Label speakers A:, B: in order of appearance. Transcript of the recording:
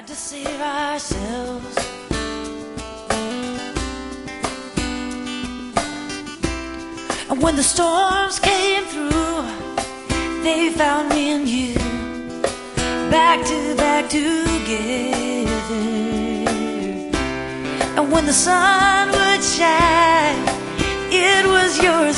A: to save ourselves. And when the storms came through, they found me and you back to back together. And when the sun would shine, it was yours